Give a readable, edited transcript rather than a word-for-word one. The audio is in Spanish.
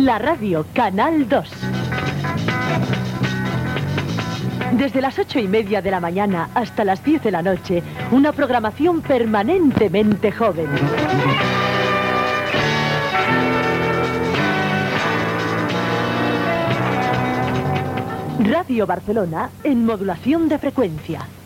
La radio, Canal 2. Desde las 8:30 de la mañana hasta las 10 de la noche, una programación permanentemente joven. Radio Barcelona en modulación de frecuencia.